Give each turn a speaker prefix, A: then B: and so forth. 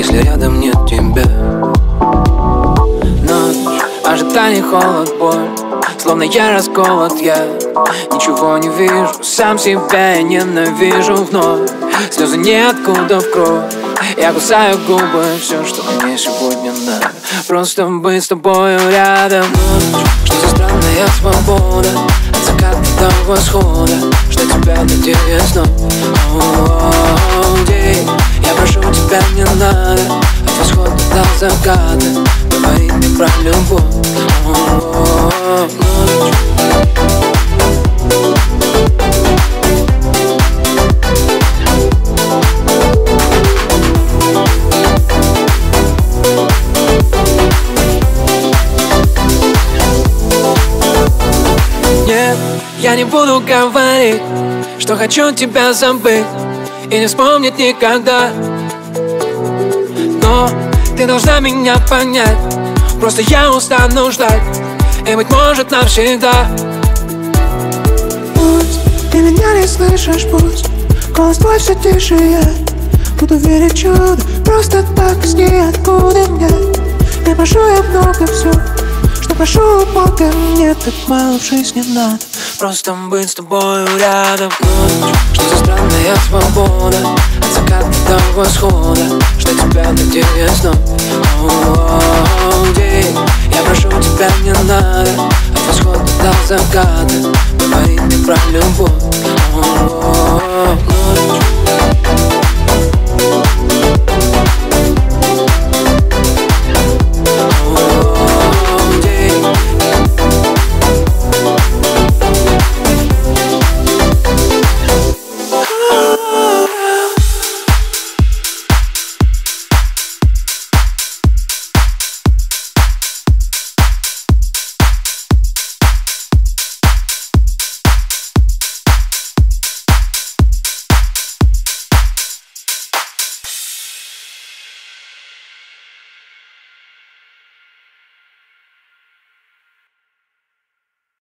A: если рядом нет тебя. Ночь, ожидание, холод, боль, словно я расколот, я ничего не вижу, сам себя я ненавижу вновь. Слезы ниоткуда в кровь, я кусаю губы, все, что мне сегодня надо, просто быть с тобою рядом. Ночь, что за странная свобода, от заката до восхода, ждать тебя, надеясь снова. День, я прошу тебя, не надо, от восхода до заката говорить мне про любовь. Ночь. Нет, я не буду говорить, что хочу тебя забыть и не вспомнить никогда. Но ты должна меня понять, просто я устану ждать, и быть может навсегда.
B: Пусть ты меня не слышишь, пусть голос твой все тише, я буду верить в чудо, просто так из ниоткуда мне. Не прошу я много, все, что прошу у Бога, мне так мало в жизни надо,
A: просто быть с тобою рядом. Ночь, что за странная свобода, от заката до восхода, ждать тебя, надеясь снова. День, я прошу тебя, не надо, от восхода до заката говорить мне про любовь. Ночь.